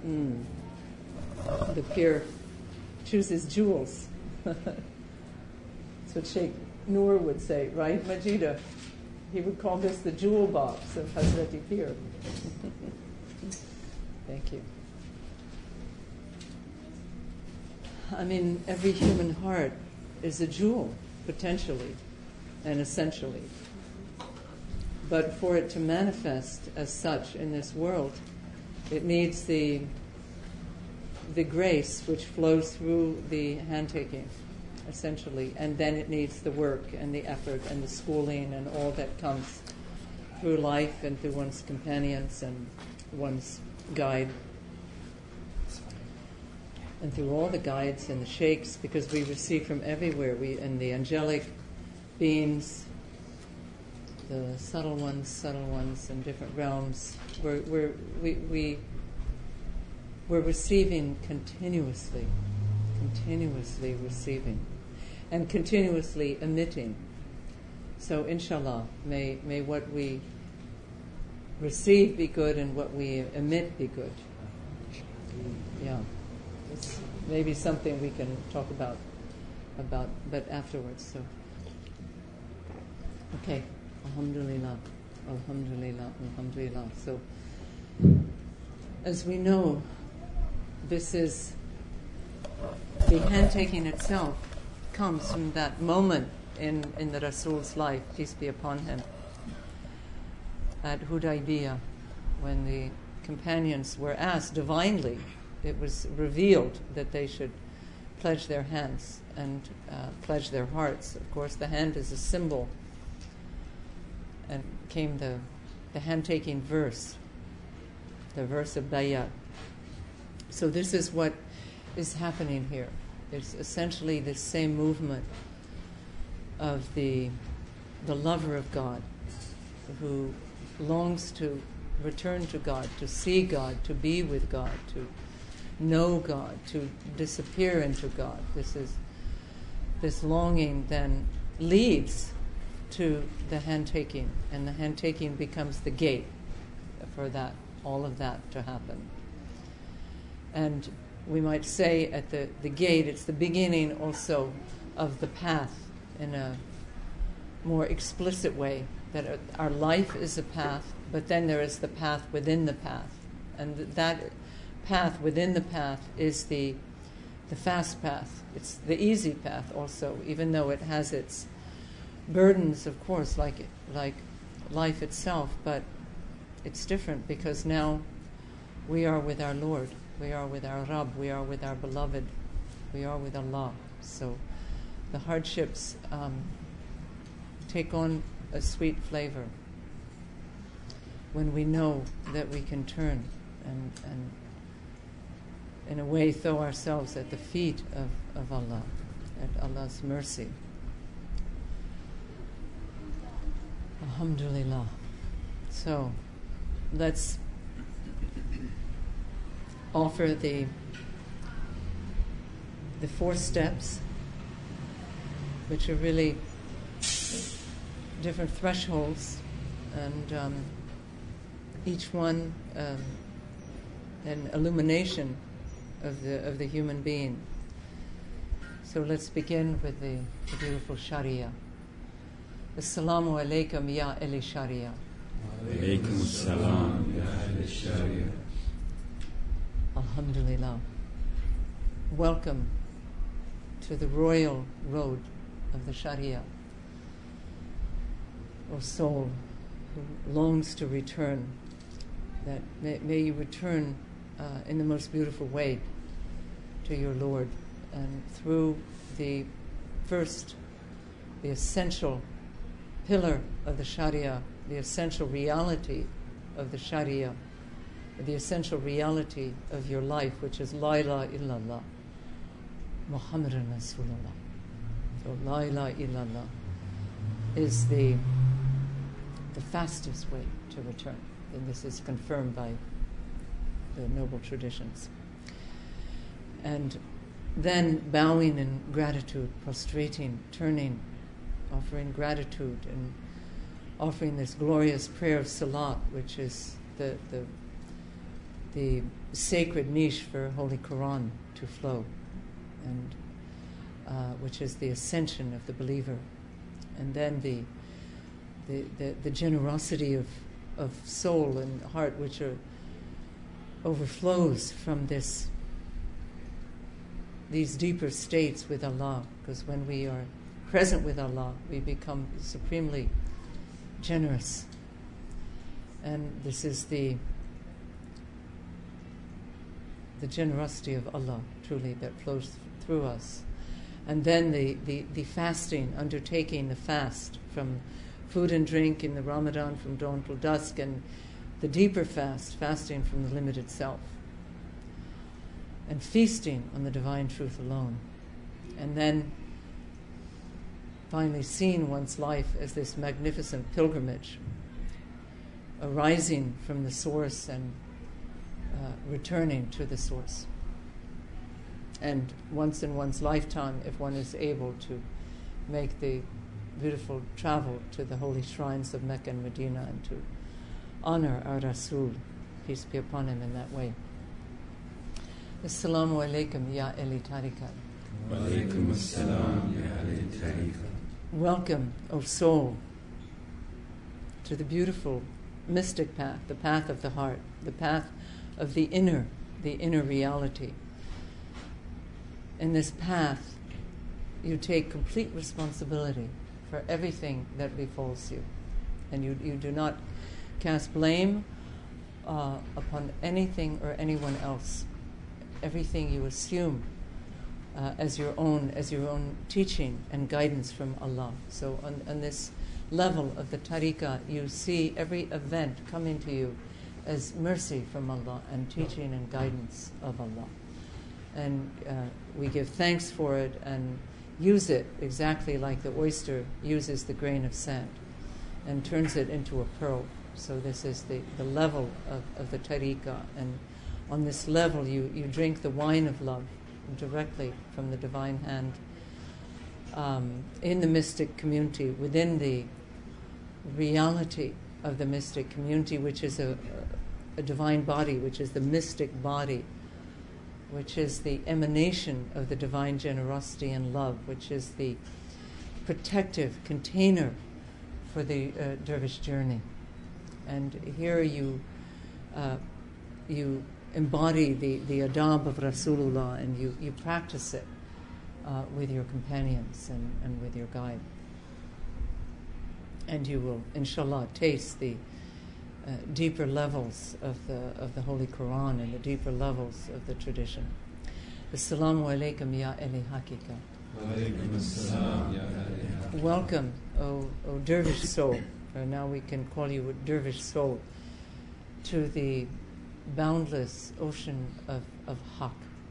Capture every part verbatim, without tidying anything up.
Mm. The peer chooses jewels. That's what Sheikh Noor would say, right, Majida? He would call this the jewel box of Hazrati Pir. Thank you. I mean, every human heart is a jewel, potentially and essentially. But for it to manifest as such in this world, it needs the the grace which flows through the hand-taking, essentially, and then it needs the work and the effort and the schooling and all that comes through life and through one's companions and one's guide, and through all the guides and the sheikhs, because we receive from everywhere, we and the angelic beings, the subtle ones, subtle ones in different realms. We're, we're, we, we, we're receiving continuously, continuously receiving, and continuously emitting. So, inshallah, may may what we receive be good and what we emit be good. Yeah, it's maybe something we can talk about, about, but afterwards. So, okay. Alhamdulillah, Alhamdulillah, Alhamdulillah. So, as we know, this is, the hand-taking itself comes from that moment in, in the Rasul's life, peace be upon him, at Hudaybiyah, when the companions were asked divinely, it was revealed that they should pledge their hands and uh, pledge their hearts. Of course, the hand is a symbol. And came the, the hand-taking verse, the verse of Bayat. So this is what is happening here. It's essentially the same movement of the the lover of God, who longs to return to God, to see God, to be with God, to know God, to disappear into God. This is this longing then leads to the hand-taking, and the hand-taking becomes the gate for that, all of that to happen. And we might say at the, the gate, it's the beginning also of the path in a more explicit way, that our life is a path, but then there is the path within the path. And that path within the path is the the fast path. It's the easy path also, even though it has its burdens, of course, like like life itself, but it's different because now we are with our Lord, we are with our Rabb, we are with our beloved, we are with Allah. So the hardships um, take on a sweet flavor when we know that we can turn and, and in a way throw ourselves at the feet of, of Allah, at Allah's mercy. Alhamdulillah. So, let's offer the the four steps, which are really different thresholds, and um, each one um, an illumination of the of the human being. So let's begin with the, the beautiful Sharia. Assalamu alaikum ya ahli Sharia. Alaykum assalam ya ahli Sharia. Alhamdulillah. Welcome to the royal road of the Sharia. O soul who longs to return, that may, may you return uh, in the most beautiful way to your Lord, and through the first, the essential pillar of the Sharia, the essential reality of the Sharia, the essential reality of your life, which is La ilaha illallah, Muhammadan Rasulullah. So La ilaha illallah is the the fastest way to return, and this is confirmed by the noble traditions. And then bowing in gratitude, prostrating, turning, offering gratitude, and offering this glorious prayer of salat, which is the the, the sacred niche for Holy Quran to flow, and uh, which is the ascension of the believer, and then the the, the, the generosity of, of soul and heart which are overflows from this these deeper states with Allah, because when we are present with Allah, we become supremely generous. And this is the the generosity of Allah, truly, that flows th- through us. And then the, the, the fasting, undertaking the fast from food and drink in the Ramadan from dawn till dusk, and the deeper fast, fasting from the limited self, and feasting on the divine truth alone. And then finally seeing one's life as this magnificent pilgrimage, arising from the source and uh, returning to the source. And once in one's lifetime, if one is able to make the beautiful travel to the holy shrines of Mecca and Medina and to honor our Rasul, peace be upon him, in that way. Assalamu alaikum ya Eli Tariqa. Wa alaikum assalam ya Eli Tariqa. Welcome, O soul, to the beautiful mystic path, the path of the heart, the path of the inner, the inner reality. In this path, you take complete responsibility for everything that befalls you. And you, you do not cast blame uh, upon anything or anyone else. Everything you assume uh, as your own, as your own teaching and guidance from Allah. So on, on this level of the tariqah, you see every event coming to you as mercy from Allah and teaching and guidance of Allah. And uh, we give thanks for it and use it exactly like the oyster uses the grain of sand and turns it into a pearl. So this is the, the level of, of the tariqah. And on this level, you, you drink the wine of love directly from the divine hand um, in the mystic community, within the reality of the mystic community, which is a, a divine body, which is the mystic body, which is the emanation of the divine generosity and love, which is the protective container for the uh, dervish journey. And here you uh, you embody the, the adab of Rasulullah, and you, you practice it uh, with your companions and, and with your guide. And you will, inshallah, taste the uh, deeper levels of the of the Holy Quran and the deeper levels of the tradition. Assalamu alaikum ya Eli Hakika. Wa alaikum assalam ya Eli Hakika. Welcome, O, o dervish soul, or now we can call you a dervish soul, to the boundless ocean of, of Haqq.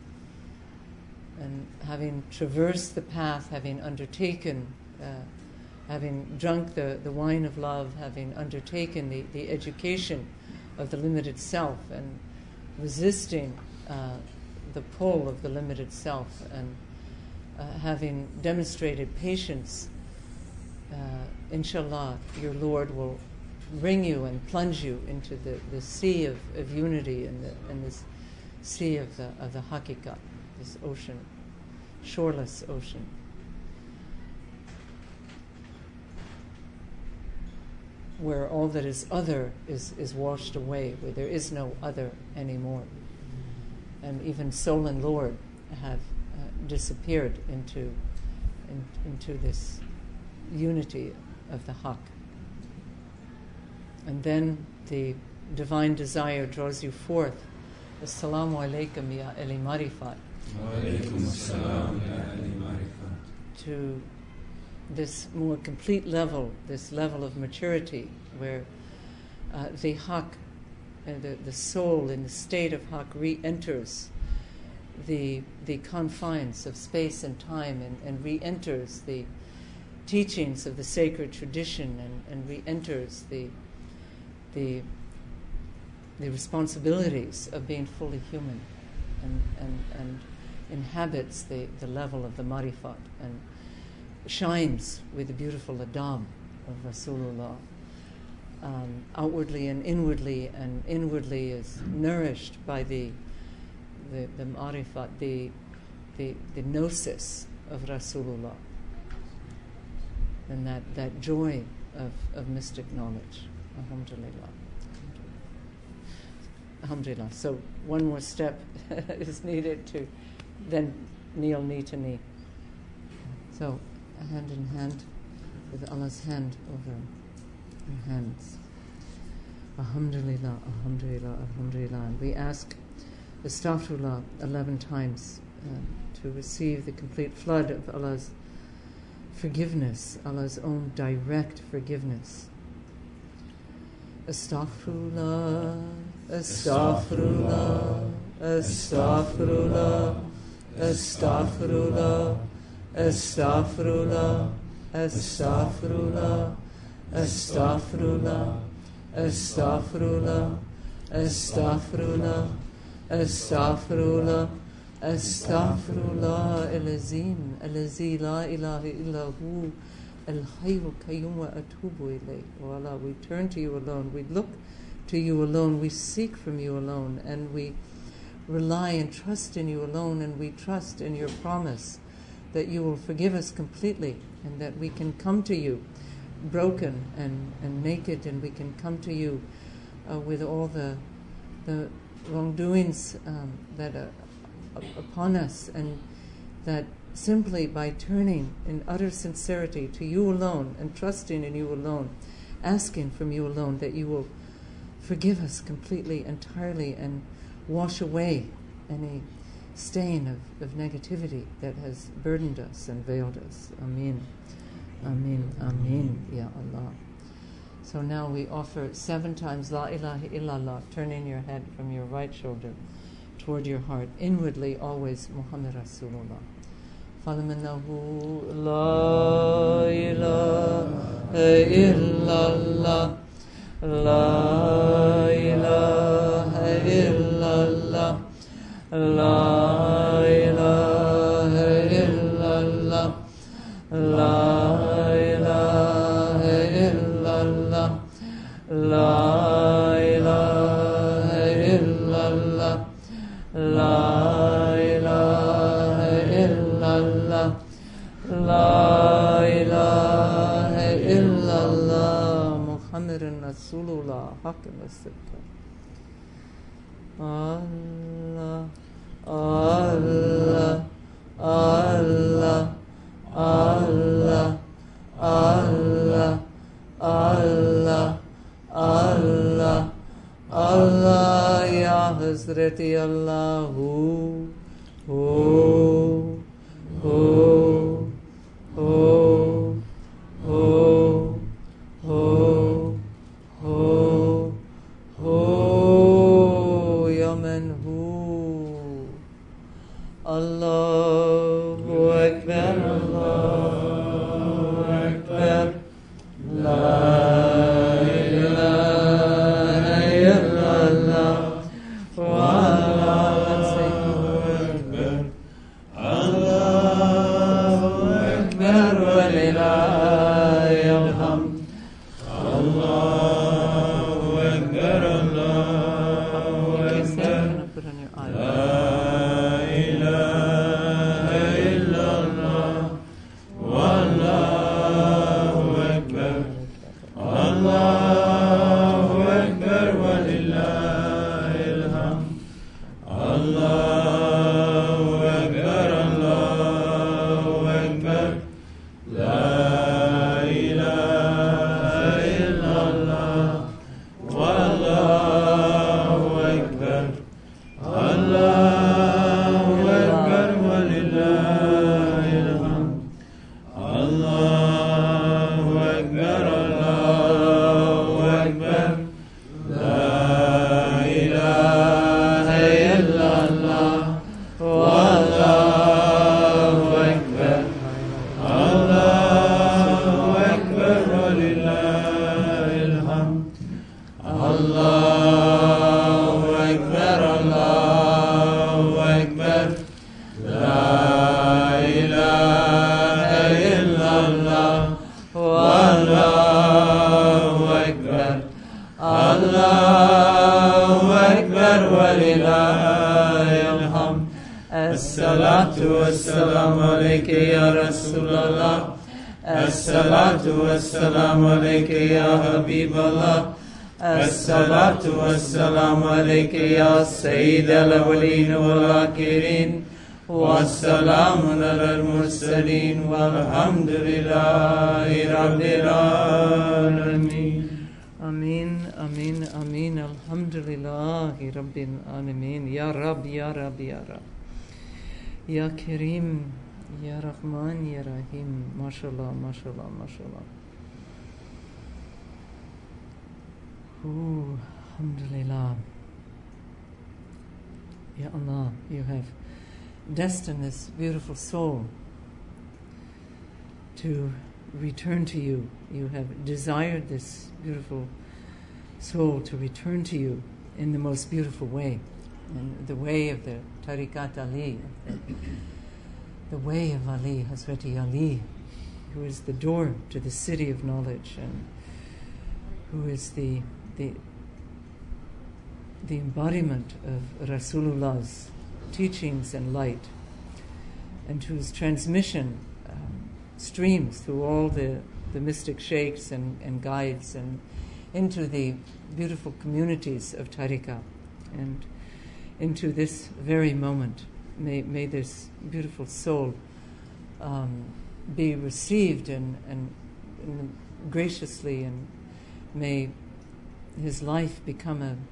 And having traversed the path, having undertaken uh, having drunk the, the wine of love, having undertaken the, the education of the limited self and resisting uh, the pull of the limited self, and uh, having demonstrated patience, uh, inshallah, your Lord will bring you and plunge you into the, the sea of, of unity and, the, and this sea of the, of the haqiqat, this ocean, shoreless ocean. Where all that is other is, is washed away, where there is no other anymore. And even soul and Lord have uh, disappeared into, in, into this unity of the Haqq. And then the divine desire draws you forth. Assalamu alaikum ya Eli Marifat. Wa alaikum assalam ya Eli Marifat. To this more complete level, this level of maturity, where uh, the Haqq, uh, the, the soul in the state of Haqq re-enters the the confines of space and time, and, and re-enters the teachings of the sacred tradition, and, and re-enters the the the responsibilities of being fully human, and and, and inhabits the, the level of the marifat, and shines with the beautiful adab of Rasulullah, um, outwardly and inwardly, and inwardly is nourished by the the, the ma'rifat, the, the the gnosis of Rasulullah, and that, that joy of, of mystic knowledge. Alhamdulillah. Alhamdulillah. So one more step is needed to then kneel knee to knee. So hand in hand with Allah's hand over our hands. Alhamdulillah, Alhamdulillah, Alhamdulillah. And we ask Astaghfirullah eleven times uh, to receive the complete flood of Allah's forgiveness, Allah's own direct forgiveness. Astaghfirullah, Astaghfirullah, Astaghfirullah, Astaghfirullah, Astaghfirullah, Astaghfirullah, Astaghfirullah, Astaghfirullah, Astaghfirullah, Astaghfirullah, Astaghfirullah al-Azim, al-Lazi la ilaha illa hu, al-Hayyu al-Qayyum wa atubu ilayh. O Allah, we turn to you alone, we look to you alone, we seek from you alone, and we rely and trust in you alone, and we trust in your promise that you will forgive us completely, and that we can come to you broken and, and naked, and we can come to you uh, with all the the wrongdoings um, that are upon us, and that simply by turning in utter sincerity to you alone and trusting in you alone, asking from you alone that you will forgive us completely, entirely, and wash away any stain of, of negativity that has burdened us and veiled us. Ameen. Ameen. Ameen. Ya Allah. So now we offer seven times La ilaha illallah, turning your head from your right shoulder toward your heart. Inwardly, always Muhammad Rasulullah. فَلَمَنَّهُ لَا إِلَهَ إِلَّا اللَّهِ لَا إِلَهَ إِلَّا اللَّهِ لَا إِلَهَ إِلَّا اللَّهِ لَا إِلَهَ إِلَّا اللَّهِ لَا إِلَهَ إِلَّا اللَّهِ لَا إِلَهَ إِلَّا اللَّهِ لَا إِلَهَ إِلَّا اللَّهِ مُحَمَّدٌ رَسُولُ اللَّهِ حَقًّا وَصِدْقًا. Allah, Allah, Allah, Allah, Allah, Allah, Allah, Allah, Ya Hazrati Allahu, Ho, Ho, Ho, Ho, Ho, Ho, Ho, Ya Man Hu, Allahu Akbar, Allahu Akbar, La Allah ولله الحمد الصلاة والسلام عليك يا رسول الله الصلاة والسلام عليك يا حبيب الله الصلاة والسلام عليك يا سيد الأولين والآخرين والسلام على المرسلين والحمد لله رب العالمين. Amin, Amin, Amin. Alhamdulillah Rabbil Alameen. Ya Rab, Ya Rab, Ya Rab. Ya Kareem, Ya Rahman, Ya Rahim. MashaAllah, MashaAllah, MashaAllah. Ooh, Alhamdulillah. Ya Allah, you have destined this beautiful soul to return to you. You have desired this beautiful soul to return to you in the most beautiful way, in the way of the Tariqat Ali, the, the way of Ali, Hazrati Ali, who is the door to the city of knowledge and who is the the the embodiment of Rasulullah's teachings and light, and whose transmission um, streams through all the, the mystic sheikhs and, and guides and into the beautiful communities of Tariqah and into this very moment. May, may this beautiful soul um, be received and, and, and graciously, and may his life become a,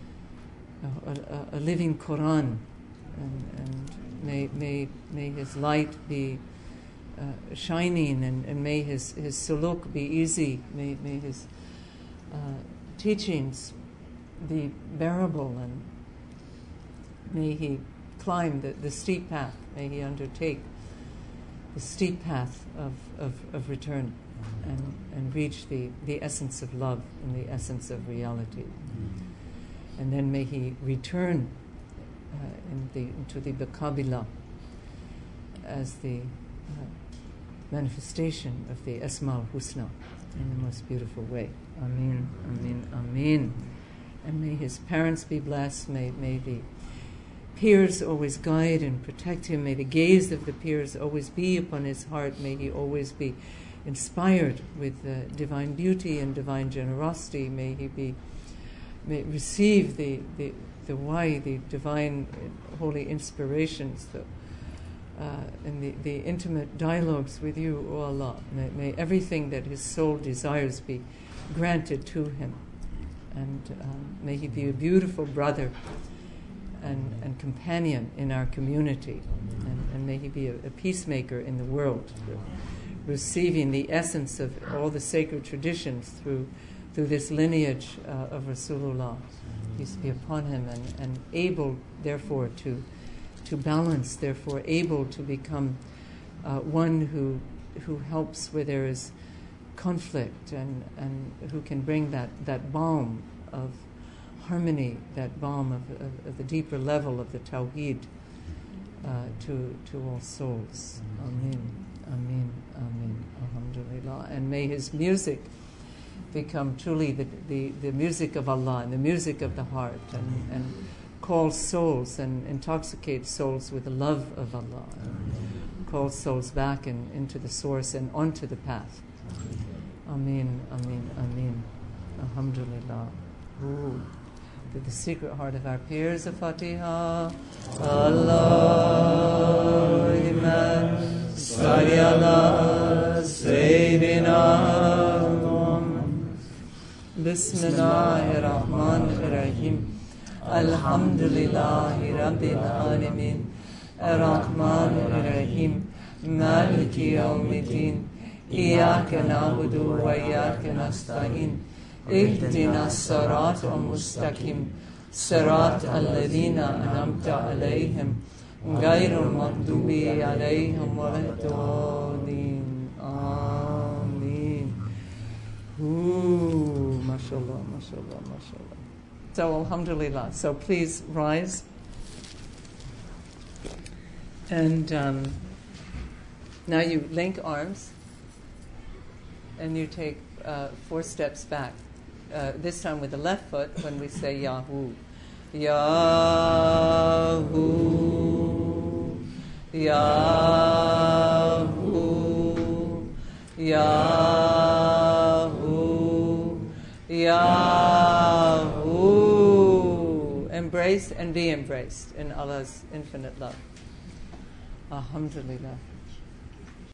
a, a, a living Quran, and, and may, may, may his light be uh, shining, and, and may his, his suluk be easy, may, may his uh, teachings be bearable, and may he climb the, the steep path, may he undertake the steep path of, of, of return and, and reach the, the essence of love and the essence of reality. And then may he return uh, in the, into the Baqabila as the uh, manifestation of the Asma al-Husna in the most beautiful way. Ameen, Ameen, Ameen. And may his parents be blessed, may, may the peers always guide and protect him, may the gaze of the peers always be upon his heart, may he always be inspired with uh, divine beauty and divine generosity, may he be may receive the, the, the why, the divine uh, holy inspirations, the, uh, and the, the intimate dialogues with you, O Allah. May, may everything that his soul desires be granted to him, and um, may he be a beautiful brother and, and companion in our community, and, and may he be a, a peacemaker in the world, receiving the essence of all the sacred traditions through through this lineage uh, of Rasulullah, peace be upon him, and, and able, therefore, to to balance, therefore, able to become uh, one who who helps where there is conflict, and, and who can bring that, that balm of harmony, that balm of, of, of the deeper level of the Tawheed uh, to to all souls. Ameen, Ameen, Ameen, Alhamdulillah. And may his music become truly the, the, the music of Allah and the music of the heart, and, and call souls and intoxicate souls with the love of Allah, and call souls back in, into the source and onto the path. Ameen, Ameen, Ameen. Alhamdulillah. Ooh. To the secret heart of our peers, of Fatiha. Allahumma salli ala Sayyidina Bismillahir Rahmanir Rahim. Alhamdulillahi Rabbil Alameen. Ar-Rahmanir Rahim. Maliki Yawmiddin. Iyyaka na'budu wa iyyaka nasta'in. Ihdina as-sirata al-mustaqim. Sirata alladhina an'amta alayhim. Ghayril maghdubi alayhim waladdallin. Ameen. Ooh, mashallah, mashallah, mashallah. So, alhamdulillah. So, please rise. And um, now you link arms. And you take uh, four steps back. Uh, this time with the left foot when we say Yahu. Yahu, Yahu, Yahu, Yahu. Embrace and be embraced in Allah's infinite love. Alhamdulillah.